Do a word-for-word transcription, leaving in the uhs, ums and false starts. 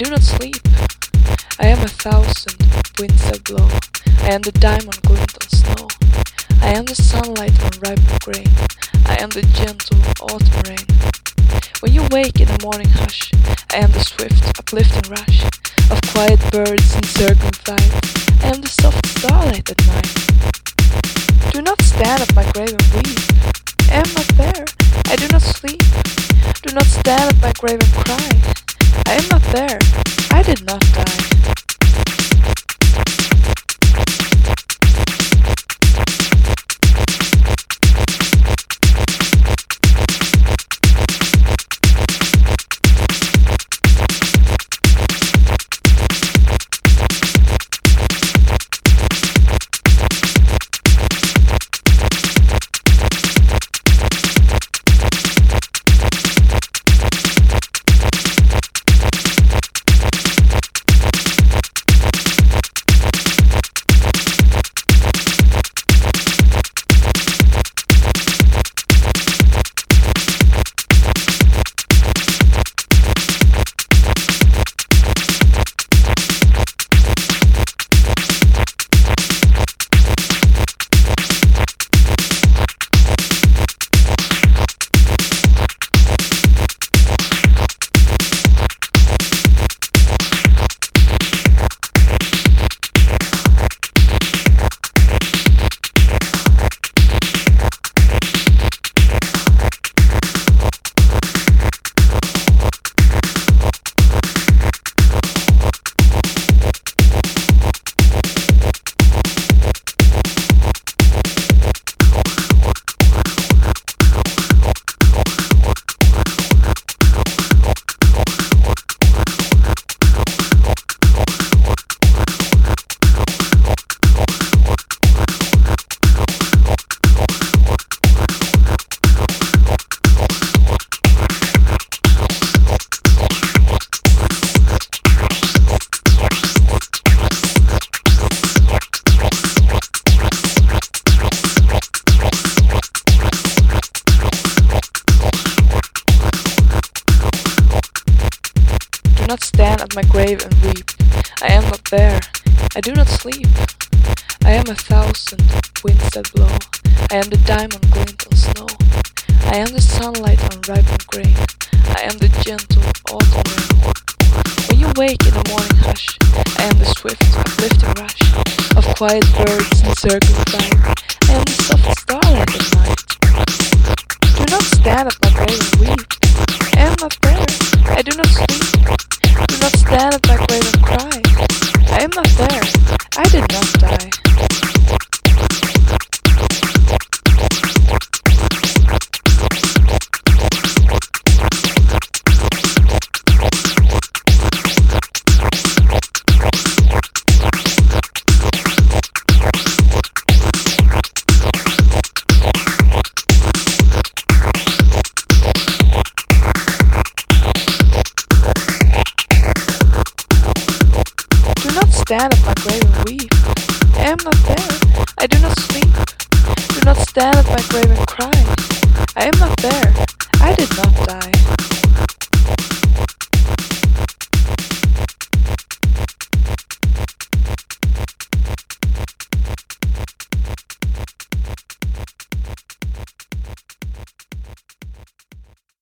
do not sleep. I am a thousand winds that blow. I am the diamond glint on snow. I am the sunlight on ripened grain. I am the gentle autumn rain. When you wake in the morning hush, I am the swift, uplifting rush of quiet birds in circling flight. I am the soft starlight at night. Do not stand at my grave and weep. I am not there. I do not sleep. Do not stand at my grave and cry. I am not there. I did not die. Do not stand at my grave and weep. I am not there. I do not sleep. I am a thousand winds that blow. I am the diamond glint on snow. I am the sunlight on ripened grain. I am the gentle autumn rain. When you wake in the morning hush, I am the swift, uplifting rush of quiet birds in circling flight. I am the soft starlight at night. Do not stand at my grave and weep. I am not there. I do not sleep. Do not stand at my grave and cry. I am not there. I did not die. Stand at my grave and weep. I am not there. I do not sleep. Do not stand at my grave and cry. I am not there.